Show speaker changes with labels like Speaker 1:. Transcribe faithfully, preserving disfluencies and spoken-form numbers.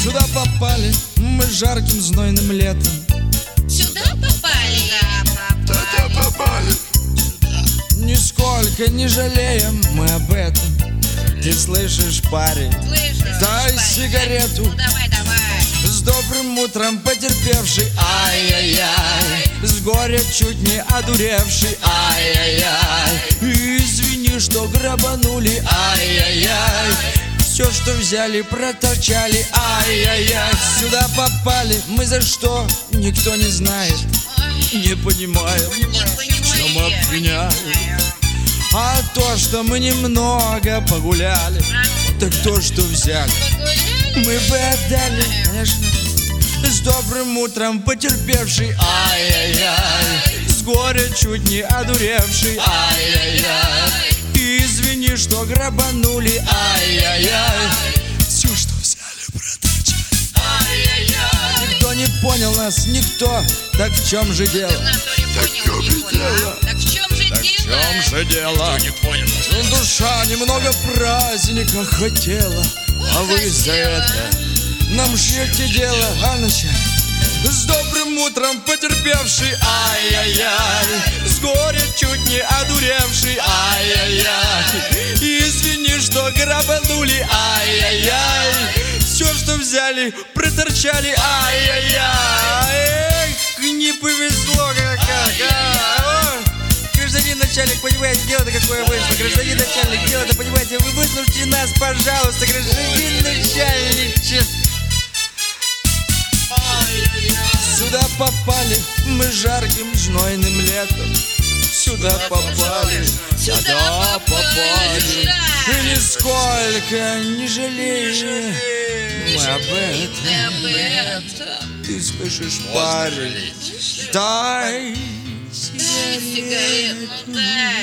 Speaker 1: Сюда попали мы жарким знойным летом.
Speaker 2: Сюда попали.
Speaker 3: Сюда попали.
Speaker 1: Нисколько не жалеем мы об этом. Ты слышишь, парень?
Speaker 2: Слышишь?
Speaker 1: Дай
Speaker 2: парень?
Speaker 1: сигарету.
Speaker 2: Ну давай, давай.
Speaker 1: С добрым утром потерпевший, ай-яй-яй. С горя чуть не одуревший, ай-яй-яй. Извини, что грабанули, ай-яй-яй. Все, что взяли, проторчали, ай-яй-яй. Сюда попали мы за что, никто не знает. Не понимаем, в чем обвиняют. А то, что мы немного погуляли, так то, что взяли, мы бы отдали, конечно. С добрым утром потерпевший, ай-яй-яй. С горя чуть не одуревший, ай-яй-яй. Извини, что грабанули, ай-яй-яй. Все, что взяли, проторчали, ай-яй-яй. Никто не понял нас, никто. Так в чем же дело?
Speaker 2: Так в чем же дело?
Speaker 1: Так в чем же дело? Душа немного праздника хотела, а вы за это нам шьете дело, а начать? С добрым утром потерпевший, ай-яй-яй. С горя чуть не одуревший, ай-яй-яй. Извини, что грабанули, ай-яй-яй. Все, что взяли, проторчали, ай-яй-яй. Эх, не повезло как-как, а. Гражданин начальник, понимаете, дело-то какое вышло. Гражданин начальник, дело-то, понимаете, вы выслушайте нас, пожалуйста, гражданин начальник. Сюда попали мы жарким знойным летом. Сюда попали, сюда попали. И нисколько не жалеем мы об этом. Ты слышишь, парень? Дай
Speaker 2: Сигарету, дай.